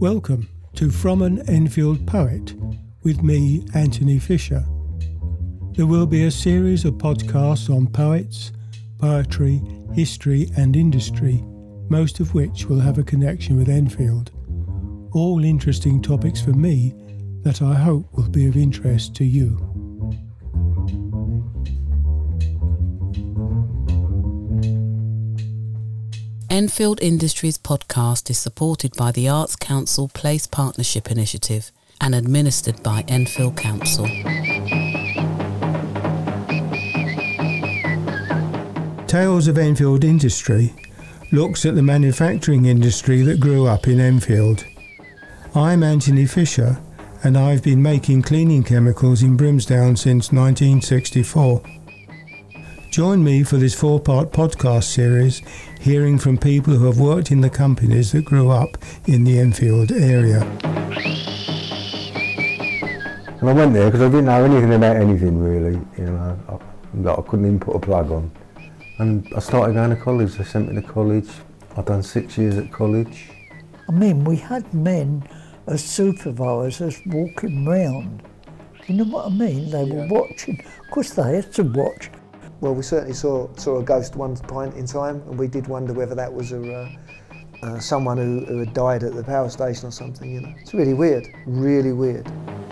Welcome to From an Enfield Poet with me, Anthony Fisher. There will be a series of podcasts on poets, poetry, history and industry, most of which will have a connection with Enfield. All interesting topics for me that I hope will be of interest to you. Enfield Industries podcast is supported by the Arts Council Place Partnership Initiative and administered by Enfield Council. Tales of Enfield Industry looks at the manufacturing industry that grew up in Enfield. I'm Anthony Fisher and I've been making cleaning chemicals in Brimsdown since 1964. Join me for this 4-part podcast series, hearing from people who have worked in the companies that grew up in the Enfield area. And I went there because I didn't know anything about anything really, I couldn't even put a plug on. And I started going to college. They sent me to college. I've done 6 years at college. I mean, we had men as supervisors walking round. You know what I mean? They were watching. Of course they had to watch. Well, we certainly saw a ghost one point in time, and we did wonder whether that was someone who had died at the power station or something, It's really weird, really weird.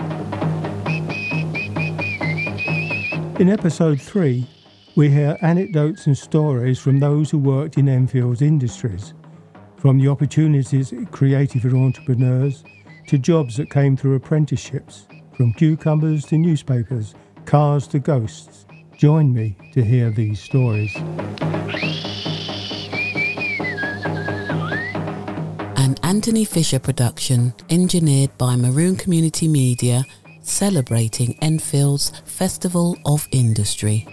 In episode 3, we hear anecdotes and stories from those who worked in Enfield's industries, from the opportunities it created for entrepreneurs to jobs that came through apprenticeships, from cucumbers to newspapers, cars to ghosts. Join me to hear these stories. An Anthony Fisher production, engineered by Maroon Community Media, celebrating Enfield's Festival of Industry.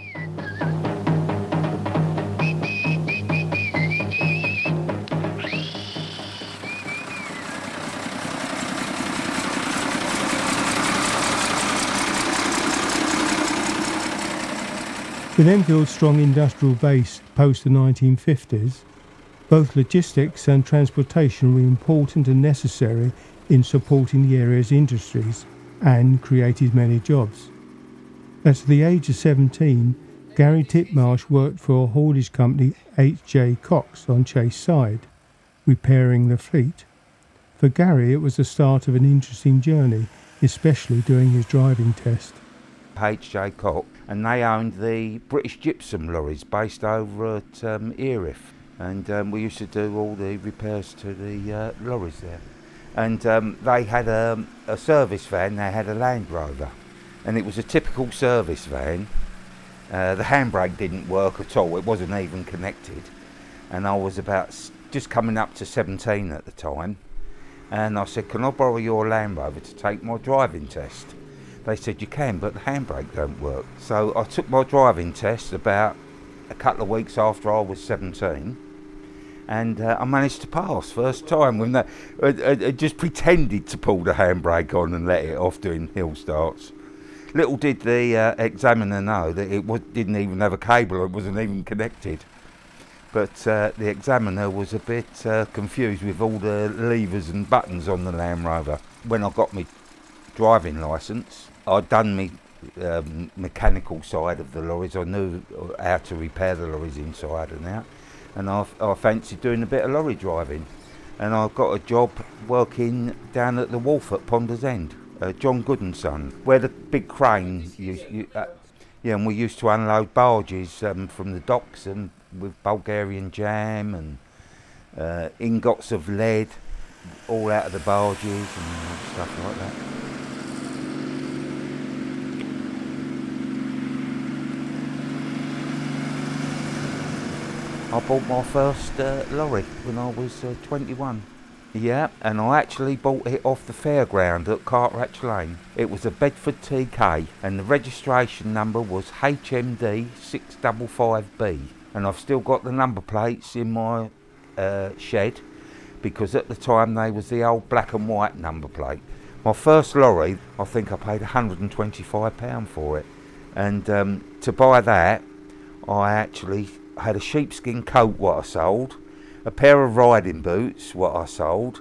With Enfield's strong industrial base post the 1950s, both logistics and transportation were important and necessary in supporting the area's industries and created many jobs. At the age of 17, Gary Titmarsh worked for haulage company H.J. Cox on Chase Side, repairing the fleet. For Gary, it was the start of an interesting journey, especially during his driving test. H.J. Cox, and they owned the British Gypsum lorries based over at Erith, and we used to do all the repairs to the lorries there. And they had a service van. They had a Land Rover, and it was a typical service van. The handbrake didn't work at all, it wasn't even connected, and I was about just coming up to 17 at the time, and I said, can I borrow your Land Rover to take my driving test? They said, you can, but the handbrake don't work. So I took my driving test about a couple of weeks after I was 17, and I managed to pass first time. When I just pretended to pull the handbrake on and let it off doing hill starts. Little did the examiner know that it didn't even have a cable, it wasn't even connected. But the examiner was a bit confused with all the levers and buttons on the Land Rover. When I got my driving licence, I'd done my mechanical side of the lorries. I knew how to repair the lorries inside and out, and I fancied doing a bit of lorry driving, and I got a job working down at the wharf at Ponders End, John Good and Son, where the big crane and we used to unload barges from the docks, and with Bulgarian jam and ingots of lead all out of the barges and stuff like that. I bought my first lorry when I was 21. Yeah, and I actually bought it off the fairground at Cartwright Lane. It was a Bedford TK, and the registration number was HMD 655B. And I've still got the number plates in my shed, because at the time they was the old black and white number plate. My first lorry, I think I paid £125 for it. And to buy that, I actually had a sheepskin coat what I sold, a pair of riding boots what I sold,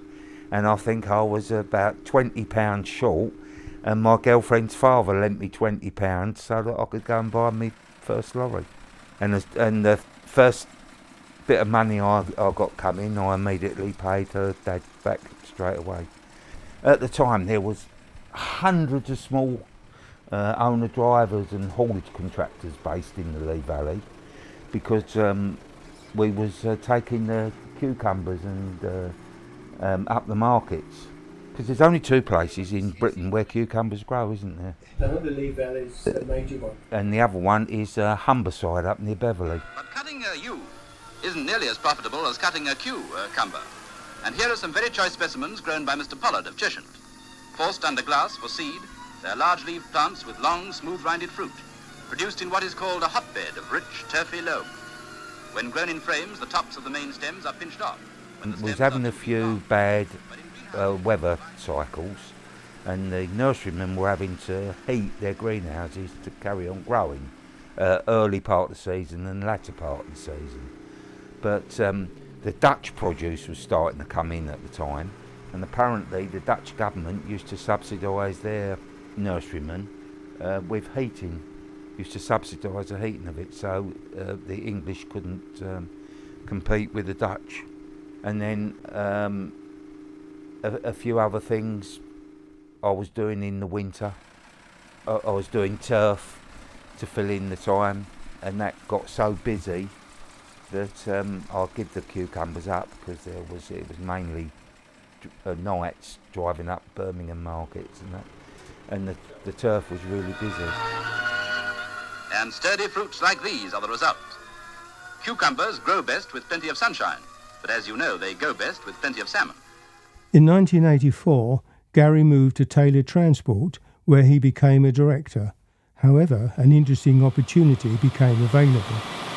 and I think I was about £20 short, and my girlfriend's father lent me £20 so that I could go and buy me first lorry. And the first bit of money I got coming, I immediately paid her dad back straight away. At the time there was hundreds of small owner-drivers and haulage contractors based in the Lee Valley, because we was taking the cucumbers and up the markets. Because there's only 2 places in Britain where cucumbers grow, isn't there? The Lee Valley's a major one. And the other one is Humberside up near Beverley. But cutting a U isn't nearly as profitable as cutting a cucumber. And here are some very choice specimens grown by Mr. Pollard of Cheshire. Forced under glass for seed, they're large-leaved plants with long, smooth-rinded fruit, produced in what is called a hotbed of rich, turfy loam. When grown in frames, the tops of the main stems are pinched off. We was having a few bad weather cycles, and the nurserymen were having to heat their greenhouses to carry on growing, early part of the season and latter part of the season. But the Dutch produce was starting to come in at the time, and apparently the Dutch government used to subsidise their nurserymen with heating, used to subsidise the heating of it, so the English couldn't compete with the Dutch. And then a few other things I was doing in the winter. I was doing turf to fill in the time, and that got so busy that I'll give the cucumbers up, because it was mainly nights driving up Birmingham markets and that, and the turf was really busy. And sturdy fruits like these are the result. Cucumbers grow best with plenty of sunshine, but as you know, they go best with plenty of salmon. In 1984, Gary moved to Taylor Transport, where he became a director. However, an interesting opportunity became available.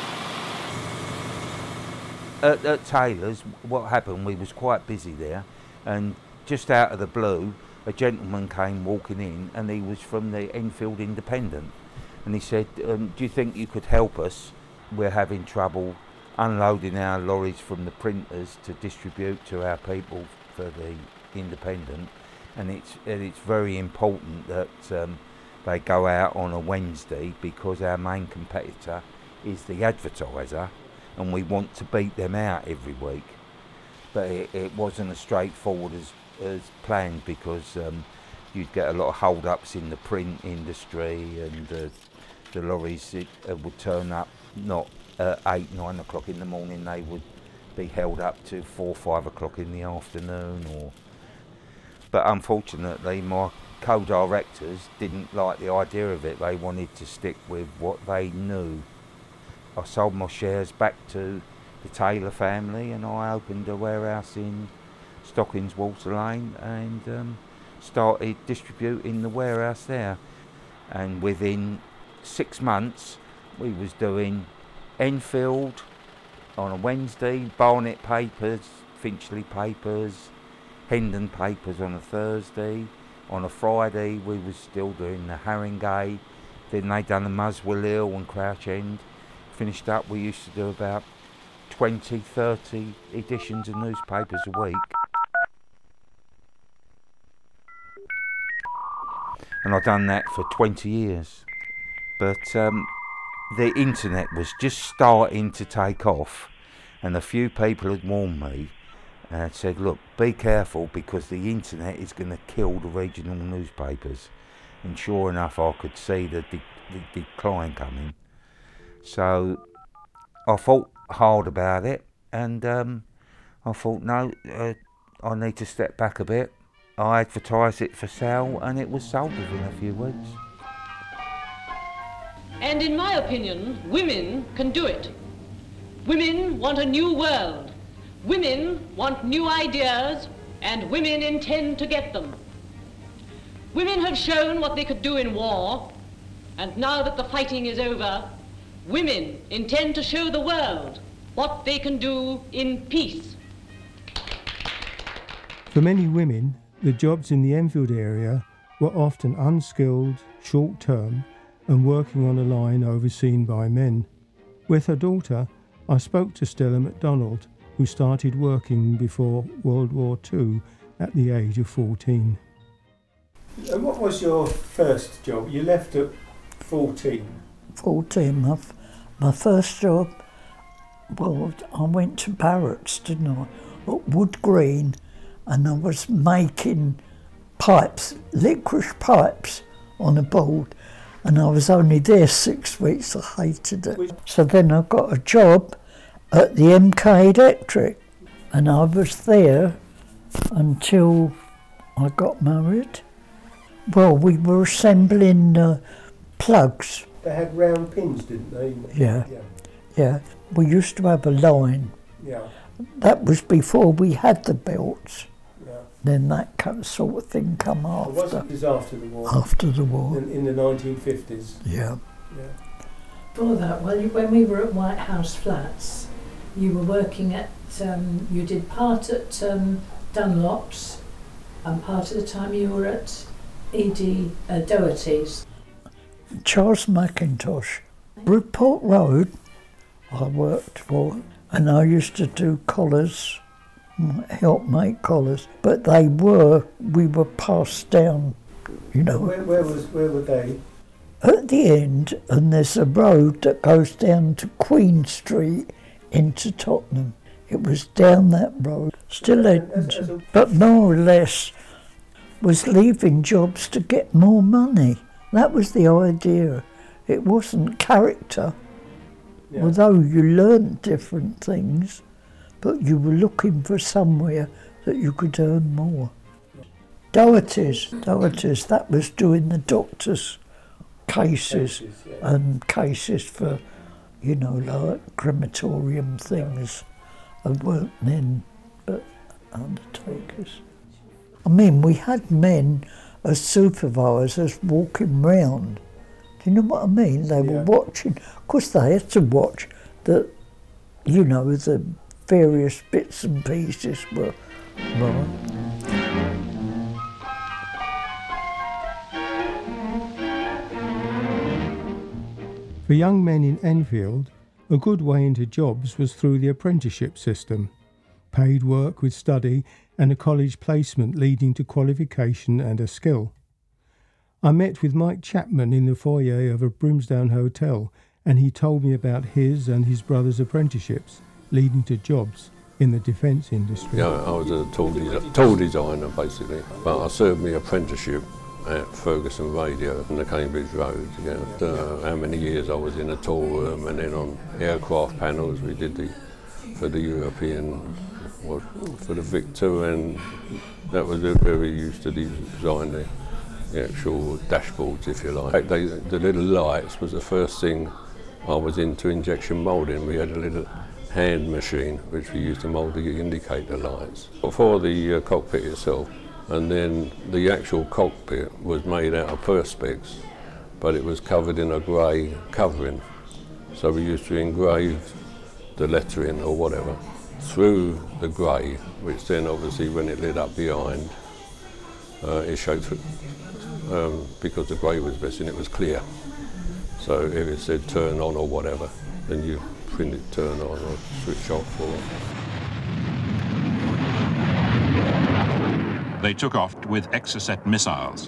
At Taylor's, what happened, we was quite busy there, and just out of the blue, a gentleman came walking in, and he was from the Enfield Independent, and he said, do you think you could help us? We're having trouble unloading our lorries from the printers to distribute to our people for the Independent, and it's very important that they go out on a Wednesday, because our main competitor is the Advertiser, and we want to beat them out every week. But it wasn't as straightforward as planned, because you'd get a lot of hold-ups in the print industry, and the lorries would turn up not at 8, 9 o'clock in the morning, they would be held up to 4, 5 o'clock in the afternoon. But unfortunately, my co-directors didn't like the idea of it. They wanted to stick with what they knew. I sold my shares back to the Taylor family, and I opened a warehouse in Stockings Water Lane, and started distributing the warehouse there. And within 6 months, we was doing Enfield on a Wednesday, Barnet papers, Finchley papers, Hendon papers on a Thursday. On a Friday, we was still doing the Haringey. Then they done the Muswell Hill and Crouch End. Finished up, we used to do about 20, 30 editions of newspapers a week. And I've done that for 20 years. But the internet was just starting to take off, and a few people had warned me and said, look, be careful, because the internet is going to kill the regional newspapers. And sure enough, I could see the decline coming. So I thought hard about it, and I thought, no, I need to step back a bit. I advertised it for sale, and it was sold within a few weeks. And in my opinion, women can do it. Women want a new world. Women want new ideas, and women intend to get them. Women have shown what they could do in war, and now that the fighting is over, women intend to show the world what they can do in peace. For many women, the jobs in the Enfield area were often unskilled, short-term, and working on a line overseen by men. With her daughter, I spoke to Stella MacDonald, who started working before World War II at the age of 14. And what was your first job? You left at 14. 14, my first job, well, I went to Barracks, didn't I, at Wood Green, and I was making pipes, licorice pipes on a board, and I was only there 6 weeks. I hated it. So then I got a job at the MK Electric, and I was there until I got married. Well, we were assembling plugs. They had round pins, didn't they? Yeah. We used to have a line. Yeah. That was before we had the belts. Yeah. Then that sort of thing come after. It was after the war. After the war. In the 1950s. Yeah. Before that, when we were at White House Flats, you were working at, you did part at Dunlop's, and part of the time you were at E.D. Doherty's. Charles McIntosh. Bridport Road I worked for, and I used to do collars, help make collars, but we were passed down, you know. Where were they? At the end, and there's a road that goes down to Queen Street into Tottenham. It was down that road, still Edmonton, but more or less was leaving jobs to get more money. That was the idea. It wasn't character, although you learned different things, but you were looking for somewhere that you could earn more. Doherty's, that was doing the doctor's cases and cases for, you know, like crematorium things. I weren't then, but undertakers. I mean, we had men as supervisors walking round. Do you know what I mean? They were watching. Of course, they had to watch that, you know, the various bits and pieces were right. For young men in Enfield, a good way into jobs was through the apprenticeship system. Paid work with study and a college placement leading to qualification and a skill. I met with Mike Chapman in the foyer of a Brimsdown hotel, and he told me about his and his brother's apprenticeships leading to jobs in the defence industry. Yeah, I was a tool designer basically, but I served my apprenticeship at Ferguson Radio on the Cambridge Road. How many years I was in a tool room, and then on aircraft panels we did for the European, for the Victor, and that was where we used to design the actual dashboards, if you like. The little lights was the first thing I was into injection moulding. We had a little hand machine which we used to mould the indicator lights for the cockpit itself, and then the actual cockpit was made out of perspex, but it was covered in a grey covering, so we used to engrave the lettering or whatever through the grey, which then obviously when it lit up behind it showed through, because the grey was missing, it was clear. So if it said turn on or whatever, then you print it turn on or switch off or... They took off with Exocet missiles.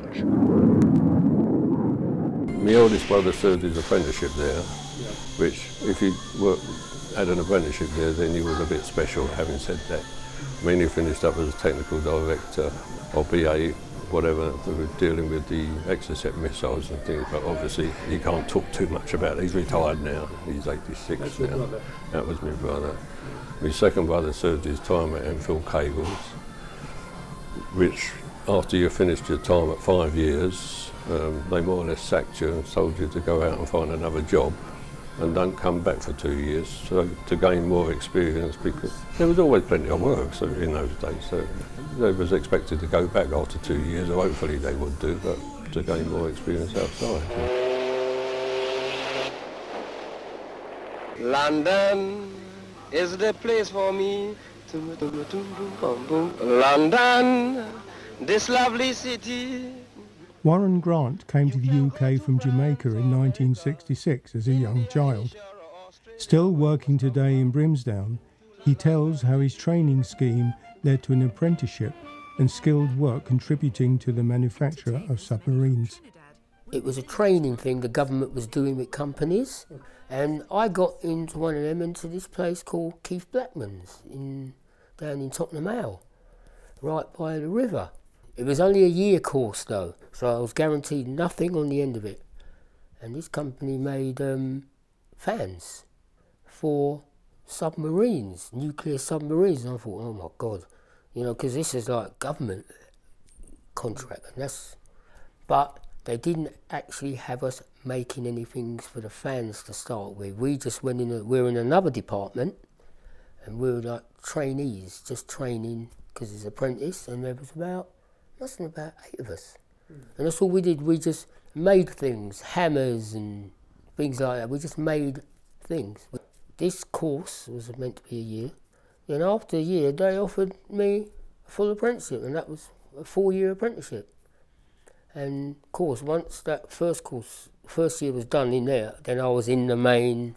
My oldest brother served his apprenticeship there, which if you had an apprenticeship there, then he was a bit special, having said that. I mean, he finished up as a technical director or BA, whatever, we were dealing with the Exocet missiles and things, but obviously he can't talk too much about it. He's retired now, he's 86 That's now. That was my brother. My second brother served his time at Enfield Cables, which after you finished your time at 5 years, they more or less sacked you and told you to go out and find another job and don't come back for 2 years, so to gain more experience, because there was always plenty of work in those days, so they was expected to go back after 2 years, or hopefully they would do, but to gain more experience outside. London is the place for me. London, this lovely city. Warren Grant came to the UK from Jamaica in 1966 as a young child. Still working today in Brimsdown, he tells how his training scheme led to an apprenticeship and skilled work contributing to the manufacture of submarines. It was a training thing the government was doing with companies, and I got into one of them, into this place called Keith Blackman's down in Tottenham Hale, right by the river. It was only a year course though, so I was guaranteed nothing on the end of it. And this company made fans for submarines, nuclear submarines, and I thought, oh my God, you know, because this is like government contract, and but they didn't actually have us making any things for the fans to start with. We just went we're in another department, and we were like trainees, just training, because it's apprentice, and there was about 8 of us. And that's all we did. We just made things, hammers and things like that. We just made things. This course was meant to be a year. And after a year, they offered me a full apprenticeship, and that was a 4-year apprenticeship. And of course, once that first year was done in there, then I was in the main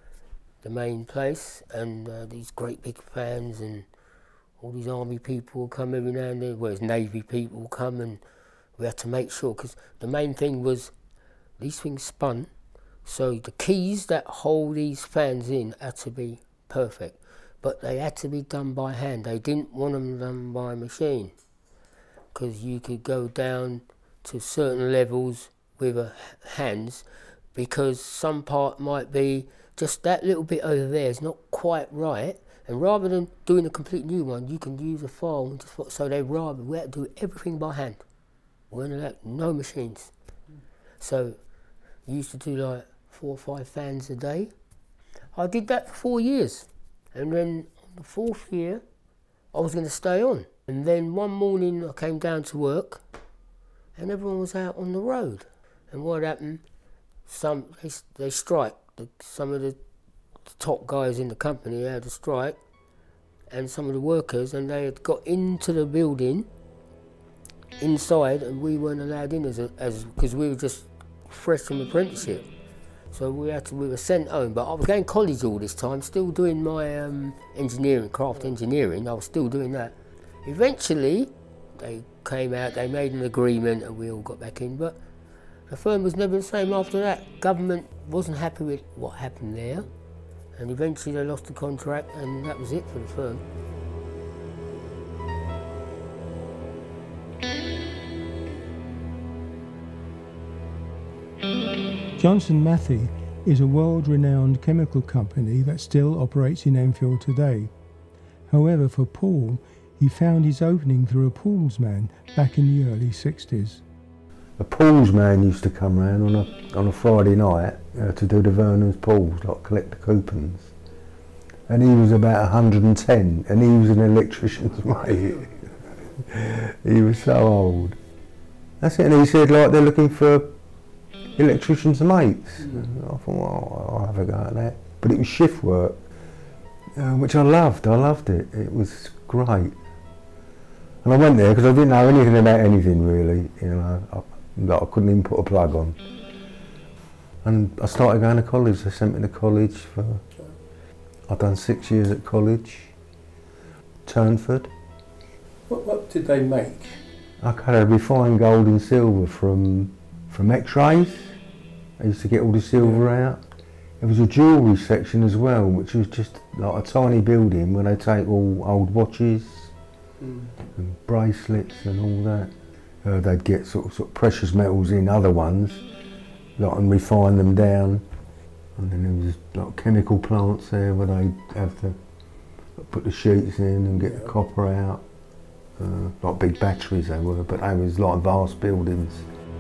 place, and these great big fans, and all these army people come every now and then, whereas navy people come, and we had to make sure, because the main thing was these things spun, so the keys that hold these fans in had to be perfect, but they had to be done by hand. They didn't want them done by machine, because you could go down to certain levels with hands, because some part might be just that little bit over there is not quite right, and rather than doing a complete new one, you can use a file and just, so we had to do everything by hand. We weren't allowed, no machines. So we used to do like 4 or 5 fans a day. I did that for 4 years, and then on the 4th year I was going to stay on. And then one morning I came down to work, and everyone was out on the road. And what happened? They strike. Some of the top guys in the company had a strike, and some of the workers, and they had got into the building inside, and we weren't allowed in as because we were just fresh from apprenticeship. So we were sent home. But I was going to college all this time, still doing my engineering, craft engineering. I was still doing that. Eventually, they came out, they made an agreement, and we all got back in. But the firm was never the same after that. Government wasn't happy with what happened there, and eventually they lost the contract, and that was it for the firm. Johnson Matthey is a world-renowned chemical company that still operates in Enfield today. However, for Paul, he found his opening through a pools man back in the early 60s. A pools man used to come round on a Friday night to do the Vernon's pools, like collect the coupons. And he was about 110, and he was an electrician's mate. He was so old. That's it, and he said, like, they're looking for electricians' mates. I thought, well, I'll have a go at that. But it was shift work, which I loved. I loved it. It was great. And I went there because I didn't know anything about anything really. You know, I couldn't even put a plug on. And I started going to college. They sent me to college I'd done 6 years at college, Turnford. What did they make? I cut refined gold and silver from X-rays. I used to get all the silver out. There was a jewellery section as well, which was just like a tiny building where they take all old watches and bracelets and all that. They'd get sort of precious metals in other ones, like, and refine them down. And then there was like chemical plants there where they'd have to put the sheets in and get the copper out. Like big batteries they were, but they was like vast buildings.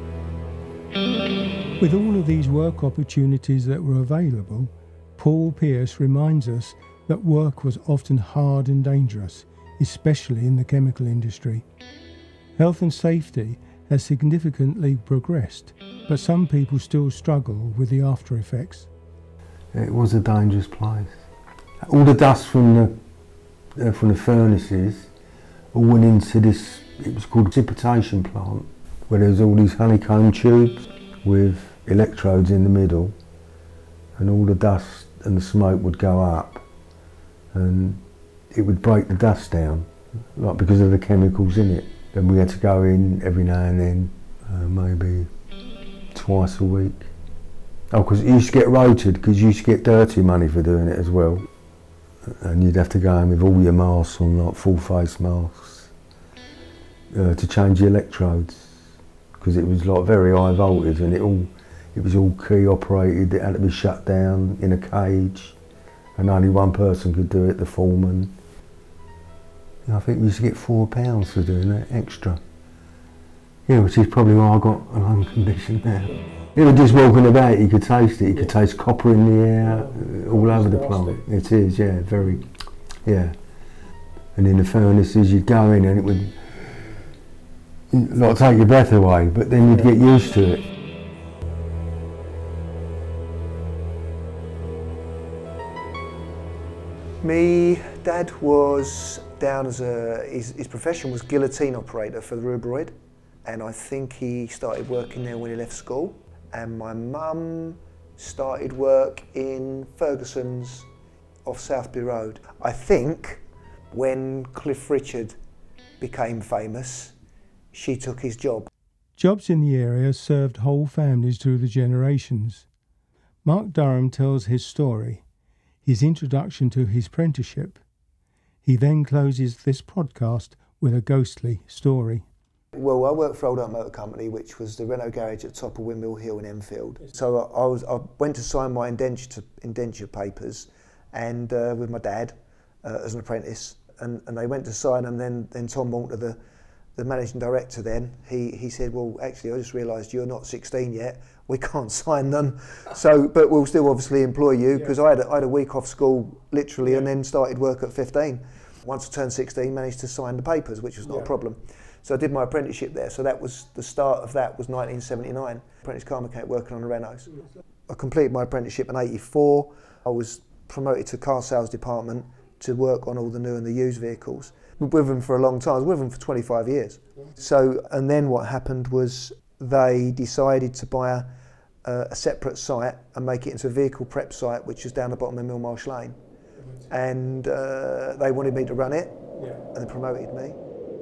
With all of these work opportunities that were available, Paul Pierce reminds us that work was often hard and dangerous, especially in the chemical industry. Health and safety has significantly progressed, but some people still struggle with the after effects. It was a dangerous place. All the dust from the furnaces all went into this, it was called a precipitation plant, where there was all these honeycomb tubes with electrodes in the middle, and all the dust and the smoke would go up, and it would break the dust down, like because of the chemicals in it. Then we had to go in every now and then, maybe twice a week. Oh, because you used to get rotated, because you used to get dirty money for doing it as well. And you'd have to go in with all your masks on, like full face masks, to change the electrodes, because it was like very high voltage and it was all key operated. It had to be shut down in a cage, and only one person could do it, the foreman. I think we used to get £4 for doing that extra. Yeah, which is probably why I got a lung condition now. You were just walking about, you could taste it. You could taste copper in the air, all over the plant. It is, yeah, very, yeah. And in the furnaces, you'd go in and it would like take your breath away, but then you'd get used to it. Me dad was down as his profession was guillotine operator for the Rubroid, and I think he started working there when he left school. And my mum started work in Ferguson's off Southby Road. I think when Cliff Richard became famous, she took his job. Jobs in the area served whole families through the generations. Mark Durham tells his story, his introduction to his apprenticeship. He then closes this podcast with a ghostly story. Well, I worked for Old Oak Motor Company, which was the Renault garage at the top of Windmill Hill in Enfield. So I went to sign my indenture papers, and with my dad as an apprentice, and they went to sign them. Then Tom Walter, the managing director, then he said, "Well, actually, I just realised you're not 16 yet. We can't sign them. So, but we'll still obviously employ you," because I had a week off school literally, and then started work at 15. Once I turned 16, managed to sign the papers, which was not a problem. So I did my apprenticeship there. So that was the start of that. Was 1979. Apprentice car mechanic working on the Renaults. I completed my apprenticeship in '84. I was promoted to car sales department to work on all the new and the used vehicles. With them for a long time. I was with them for 25 years. So, and then what happened was they decided to buy a separate site and make it into a vehicle prep site, which is down the bottom of Millmarsh Lane. And they wanted me to run it, and they promoted me.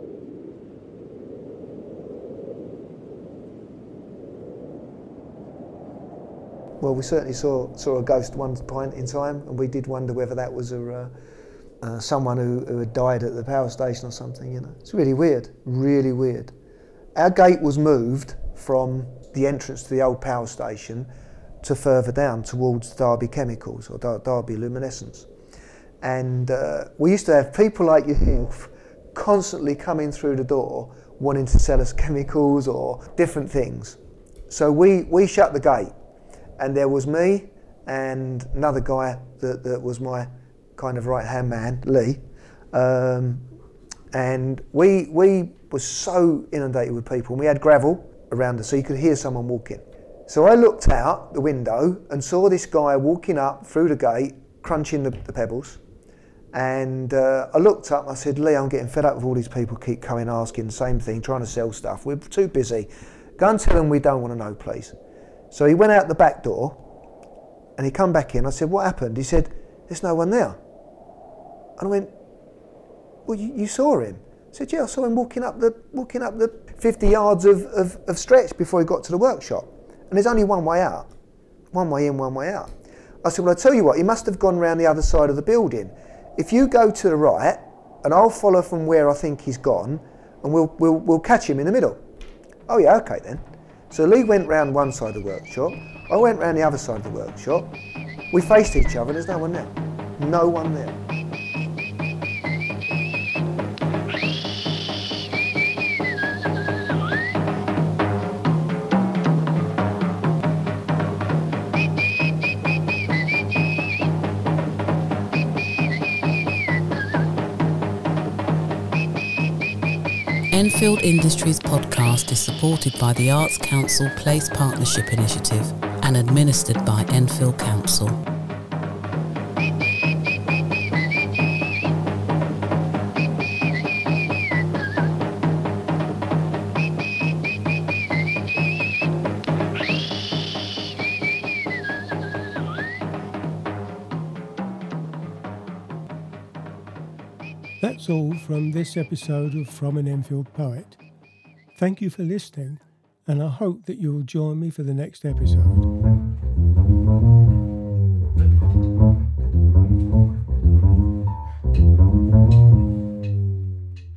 Well, we certainly saw a ghost one point in time, and we did wonder whether that was someone who had died at the power station or something, you know. It's really weird, really weird. Our gate was moved from the entrance to the old power station to further down towards Derby Chemicals or Derby Luminescence. And we used to have people like yourself constantly coming through the door wanting to sell us chemicals or different things. So we shut the gate, and there was me and another guy that was my kind of right-hand man, Lee, and we were so inundated with people, and we had gravel around us, so you could hear someone walking. So I looked out the window and saw this guy walking up through the gate, crunching the pebbles, and I looked up and I said, "Lee, I'm getting fed up with all these people keep coming asking the same thing, trying to sell stuff. We're too busy. Go and tell them we don't want to know, please." So he went out the back door and he come back in. I said, "What happened?" He said, "There's no one there." And I went, "Well, you saw him?" I said, "Yeah, I saw him walking up the 50 yards of stretch before he got to the workshop. And there's only one way out. One way in, one way out." I said, "Well, I'll tell you what, he must have gone round the other side of the building. If you go to the right, and I'll follow from where I think he's gone, and we'll catch him in the middle." "Oh yeah, okay then." So Lee went round one side of the workshop, I went round the other side of the workshop, we faced each other, there's no one there. No one there. Enfield Industries podcast is supported by the Arts Council Place Partnership Initiative and administered by Enfield Council. That's all from this episode of From an Enfield Poet. Thank you for listening, and I hope that you'll join me for the next episode.